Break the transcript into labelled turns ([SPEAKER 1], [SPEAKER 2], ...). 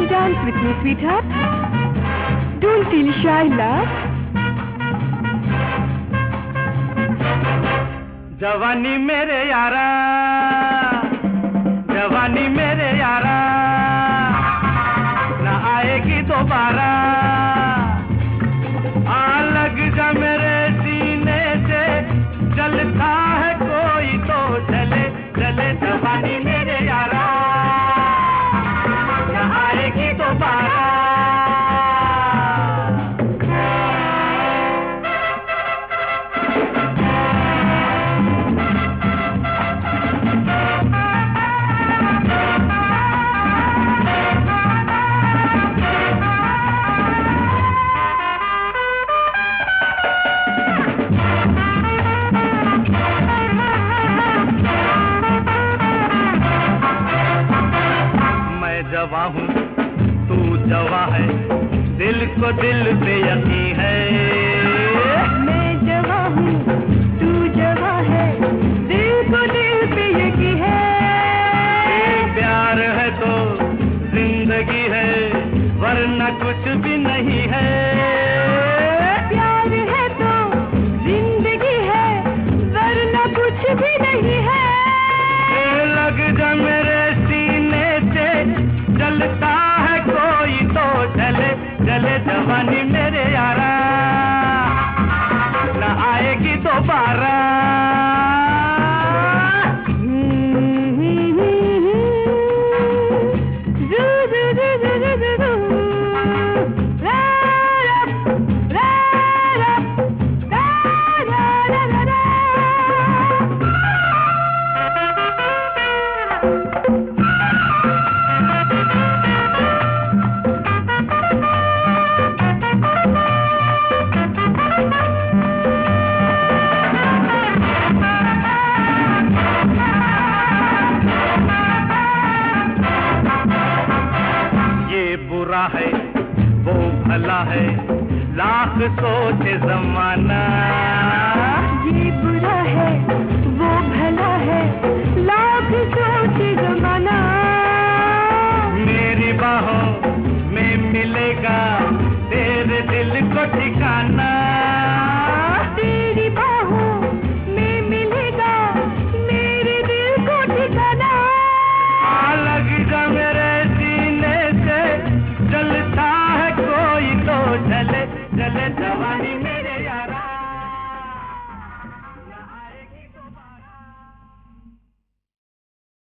[SPEAKER 1] dance with me, sweetheart? Don't feel shy, love.
[SPEAKER 2] जवानी मेरे यारा, जवानी मेरे यारा, ना आएगी दोबारा। आ लग जा मेरे सीने से, जलता है कोई तो जले जले। जवानी मेरे यारा, ना आएगी दोबारा। जवा हूँ तू जवा है, दिल को दिल पे यकीन है।
[SPEAKER 1] मैं जवा हूँ तू जवा है, दिल को दिल पे यकीन है।
[SPEAKER 2] प्यार है तो जिंदगी है, वरना कुछ भी नहीं है।
[SPEAKER 1] प्यार है तो जिंदगी है, वरना कुछ भी नहीं है।
[SPEAKER 2] लग जा मेरे सीने से, जलता है कोई तो जले जले। जवानी मेरे यारा, ना आएगी दोबारा। बुरा है वो भला है, लाख सोचे ज़माना।
[SPEAKER 1] ये बुरा है वो भला है, लाख सोचे ज़माना।
[SPEAKER 2] मेरी बाहों में मिलेगा तेरे दिल को ठिकाना।
[SPEAKER 1] तेरी बाहों में मिलेगा मेरे दिल को ठिकाना।
[SPEAKER 2] लग जा मेरे सीने से, जलता है कोई तो जले जले। जवानी मेरे यारा।